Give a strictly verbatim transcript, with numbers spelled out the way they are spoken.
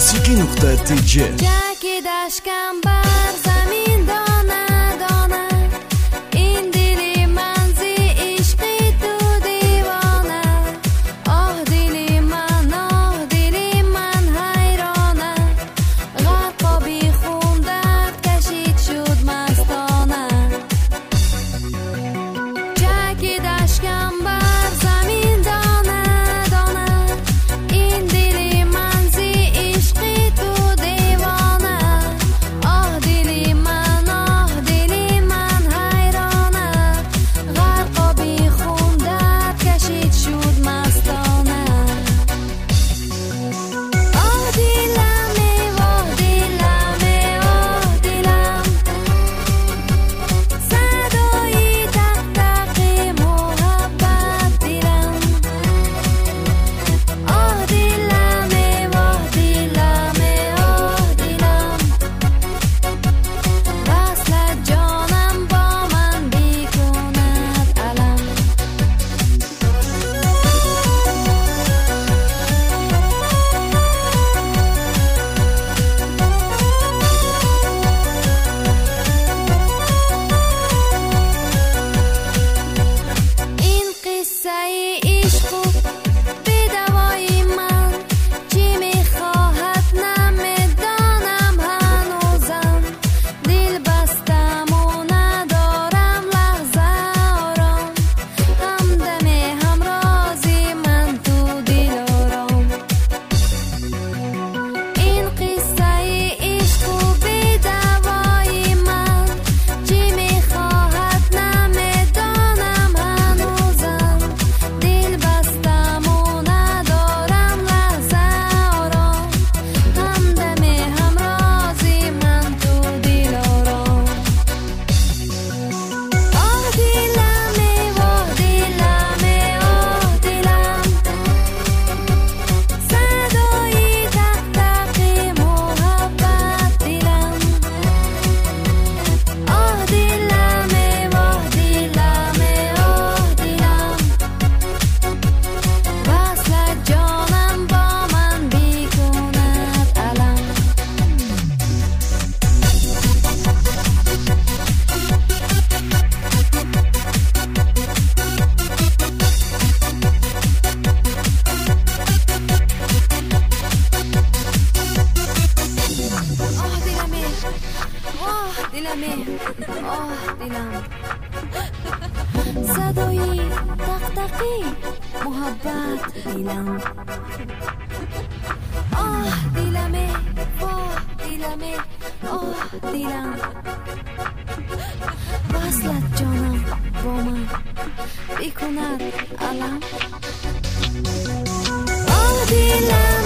موسیقی نقطه تی جی. جکی دشکم بر زمین دانه دانه، این دلی منزی عشقی تو دیوانه. آه دلی من، آه دلی من حیرانه، غرقا بی خون درد کشید شد مستانه. جکی دشکم بر زمین دانه دانه، این دلی منزی عشقی تو دیوانه. آه دلی من، آه دلی من حیرانه، غرقا بی خون درد کشید شد مستانه. آه دلمی واه دلمی آه دلم، صدای تق تق محبت دلم. آه دلمی واه دلمی آه دلم، وصل جانم با من بیکند علم. این قصه عشق و بدوای من، چی میخواهد نمیدانم هنوزم. دل بستم و ندارم لحظه آرام، همدم همرازی من تو دل آرام. این قصه عشق و بدوای من، چی میخواهد نمیدانم هنوزم. دل بستم و ندارم لحظه آرام، همدم همرازی من تو دل آرام. آه دلمی واه دلمی آه دلم، صدای تق تق محبت دلم. آه دلمی واه دلمی آه دلم، وصل جانم با من بیکند علم. آه دلمی آه دلمی آه دلم، صدای دقدقی محبت دلم. آه دلمی واه دلمی آه دلم، وصلت جانم با من بیکند علم. آه دلم